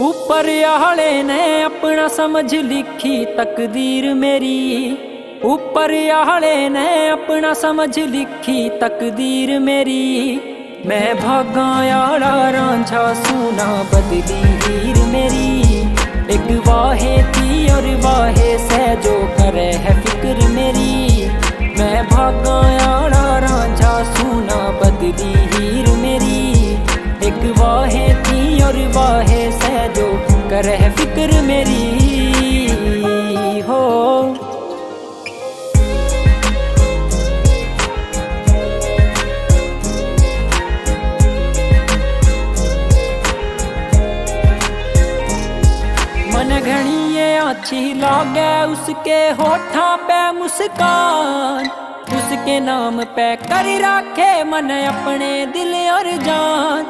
ऊपर आले ने अपना समझ लिखी तकदीर मेरी, ऊपर आले ने अपना समझ लिखी तकदीर मेरी। मैं भागा आला रांझा सुना बदली हीर मेरी। एक वाहे थी और वाहे से जो करे है फिक्र मेरी। मैं भागा आला रांझा सुना बदली हीर मेरी। एक वाहे थी और वाहे से जो करे है फिक्र मेरी हो। मन घनी ये अच्छी लागे उसके होठां पे मुस्कान। उसके नाम पे कर रखे मन अपने दिल और जान।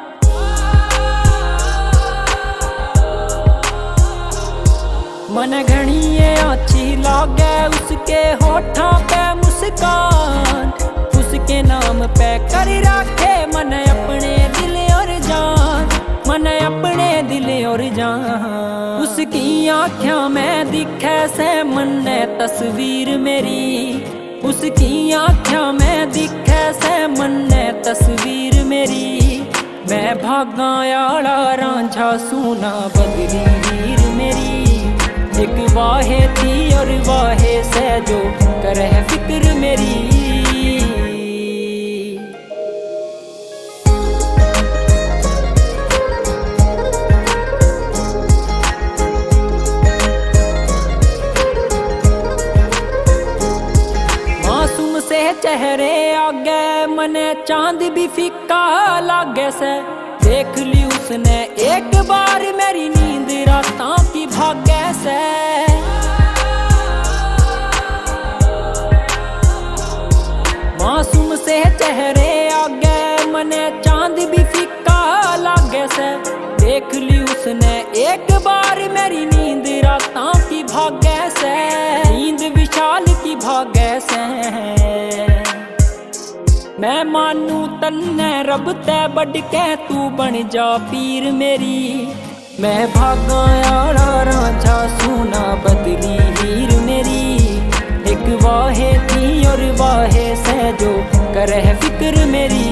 मन घनी ये अच्छी लागे उसके होठां पे मुस्कान। उसके नाम पे कर रखे मन अपने दिल और जान। मन अपने दिल और जान। उसकी आँखों में दिखे से मन ने तस्वीर मेरी। उसकी आँखों में दिखे से मन ने तस्वीर मेरी। मैं भागा आला रांझा सुना बदली हीर मेरी। एक वाहे थी और वाहे से जो करे है फिक्र मेरी। मासूम से चेहरे आगे मने चांद भी फीका लागे से। देख ली उसने एक बार मेरी नींद रातां की भागे से। मासूम से चेहरे आगे मने चांद भी फीका लागे से। देख ली उसने एक बार मेरी नींद रातां की भागे से। नींद विशाल की भागे से। मैं मानू तन्ने रब ते बढ़ के तू बन जा पीर मेरी। मैं भागा आला रांझा सुना बदली हीर मेरी। एक वाहे थी और वाहे से जो करे है फिक्र मेरी।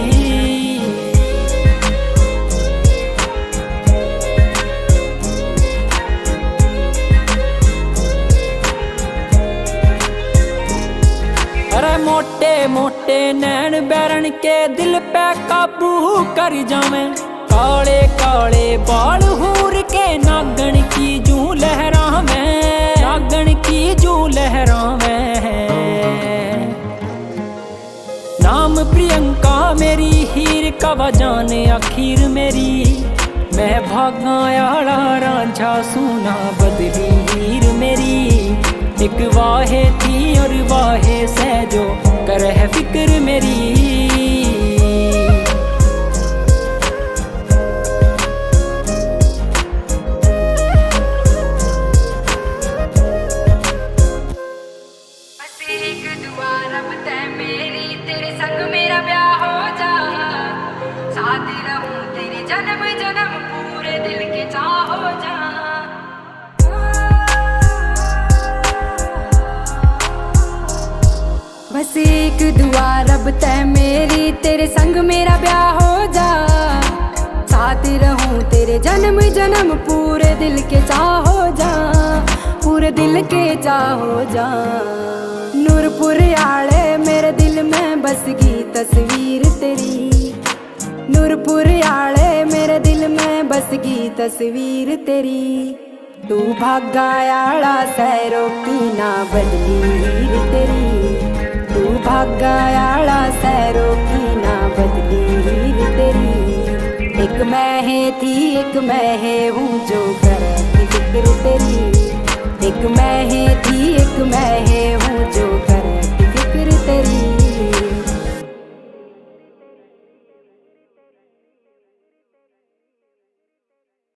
मोटे मोटे नैन बैरन के दिल पे काबू कर जावे। काले काले बाल हूर के नागन की जू लहरा में। नागन की जू लहरा में। नाम प्रियंका मेरी हीर कवा जाने आखिर मेरी। मैं भागा आला रांझा सुना बदली हीर मेरी। एक वाहे थी और वाहे से जो करे है फिक्र मेरी। बस एक दुआ रब ते मेरी तेरे संग मेरा ब्याह हो जा। साथ रहूं तेरे जन्म जन्म पूरे दिल के चाह हो जा। बस एक दुआ रब ते मेरी तेरे संग मेरा ब्याह हो जा। साथ रहूं तेरे जन्म जन्म पूरे दिल के चाह हो जा। पूरे दिल के चाह हो जा। नूरपुर आले मेरे दिल में बस गई तस्वीर तेरी। नूरपुर आले मेरे दिल में बस गई तस्वीर तेरी। तू भागा आला सैरो की ना बदली हीर तेरी। तू भागा आला सैरो की ना बदली हीर तेरी। एक मैं थी एक मैं हूँ जो